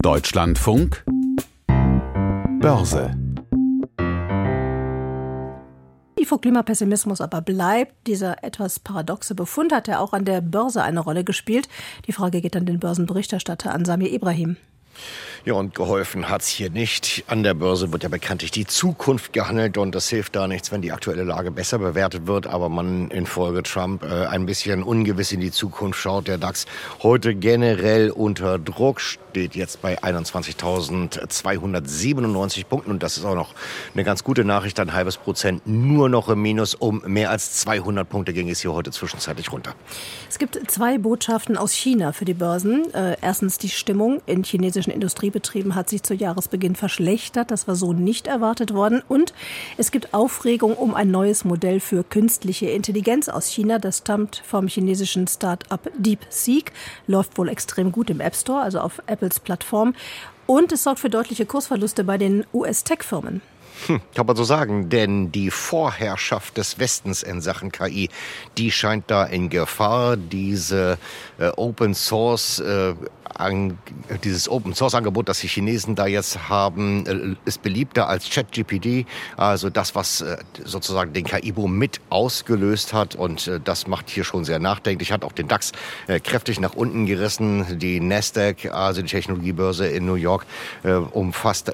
Deutschlandfunk Börse. Klimapessimismus aber bleibt. Dieser etwas paradoxe Befund hat ja auch an der Börse eine Rolle gespielt. Die Frage geht an den Börsenberichterstatter, an Samir Ibrahim. Ja, und geholfen hat's hier nicht. An der Börse wird ja bekanntlich die Zukunft gehandelt und das hilft da nichts, wenn die aktuelle Lage besser bewertet wird, aber man infolge Trump ein bisschen ungewiss in die Zukunft schaut. Der DAX heute generell unter Druck, steht jetzt bei 21.297 Punkten und das ist auch noch eine ganz gute Nachricht, ein halbes Prozent nur noch im Minus. Um mehr als 200 Punkte ging es hier heute zwischenzeitlich runter. Es gibt zwei Botschaften aus China für die Börsen. Erstens, die Stimmung in chinesischen Industriebetrieben hat sich zu Jahresbeginn verschlechtert. Das war so nicht erwartet worden. Und es gibt Aufregung um ein neues Modell für künstliche Intelligenz aus China. Das stammt vom chinesischen Start-up DeepSeek. Läuft wohl extrem gut im App Store, also auf Apples Plattform. Und es sorgt für deutliche Kursverluste bei den US-Tech-Firmen. Kann man so sagen, denn die Vorherrschaft des Westens in Sachen KI, die scheint da in Gefahr. Dieses Open Source Angebot, das die Chinesen da jetzt haben, ist beliebter als ChatGPT. Also das, was sozusagen den KI-Boom mit ausgelöst hat. Und das macht hier schon sehr nachdenklich. Hat auch den DAX kräftig nach unten gerissen. Die Nasdaq, also die Technologiebörse in New York, um fast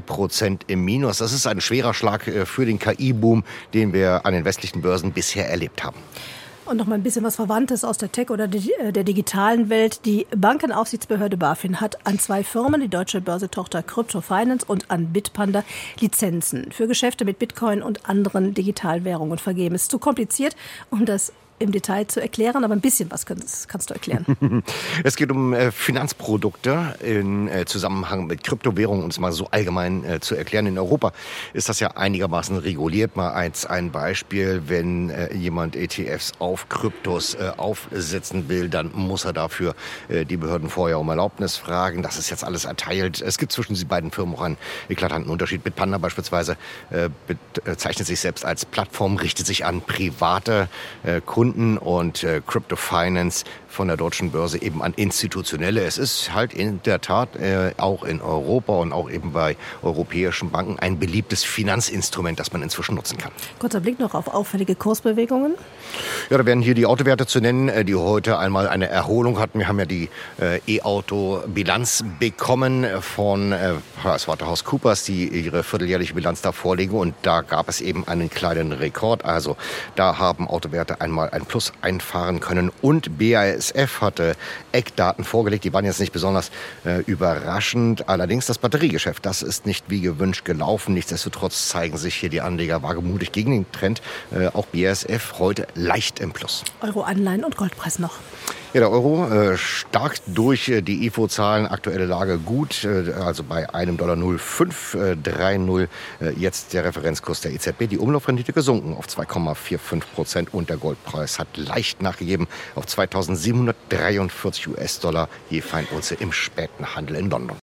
3% im Minus. Das ist ein schwerer Schlag für den KI-Boom, den wir an den westlichen Börsen bisher erlebt haben. Und noch mal ein bisschen was Verwandtes aus der Tech- oder der digitalen Welt. Die Bankenaufsichtsbehörde BaFin hat an zwei Firmen, die deutsche Börsetochter Crypto Finance und an Bitpanda, Lizenzen für Geschäfte mit Bitcoin und anderen Digitalwährungen vergeben. Ist zu kompliziert, um das im Detail zu erklären, aber ein bisschen was kannst du erklären. Es geht um Finanzprodukte in Zusammenhang mit Kryptowährungen, um es mal so allgemein zu erklären. In Europa ist das ja einigermaßen reguliert. Mal ein Beispiel, wenn jemand ETFs auf Kryptos aufsetzen will, dann muss er dafür die Behörden vorher um Erlaubnis fragen. Das ist jetzt alles erteilt. Es gibt zwischen den beiden Firmen auch einen eklatanten Unterschied. Bitpanda beispielsweise bezeichnet sich selbst als Plattform, richtet sich an private Kunden und Crypto Finance von der deutschen Börse eben an Institutionelle. Es ist halt in der Tat auch in Europa und auch eben bei europäischen Banken ein beliebtes Finanzinstrument, das man inzwischen nutzen kann. Kurzer Blick noch auf auffällige Kursbewegungen. Ja, da wären hier die Autowerte zu nennen, die heute einmal eine Erholung hatten. Wir haben ja die E-Auto-Bilanz bekommen von PricewaterhouseCoopers, die ihre vierteljährliche Bilanz da vorlegen. Und da gab es eben einen kleinen Rekord. Also da haben Autowerte einmal ein Plus einfahren können. Und BASF hatte Eckdaten vorgelegt. Die waren jetzt nicht besonders überraschend. Allerdings das Batteriegeschäft, das ist nicht wie gewünscht gelaufen. Nichtsdestotrotz zeigen sich hier die Anleger wagemutig gegen den Trend. Auch BASF heute leicht im Plus. Euro-Anleihen und Goldpreis noch. Ja, der Euro stark durch die IFO-Zahlen, aktuelle Lage gut, also bei $1,0530 jetzt der Referenzkurs der EZB. Die Umlaufrendite gesunken auf 2,45% und der Goldpreis hat leicht nachgegeben auf $2.743 je Feinunze im späten Handel in London.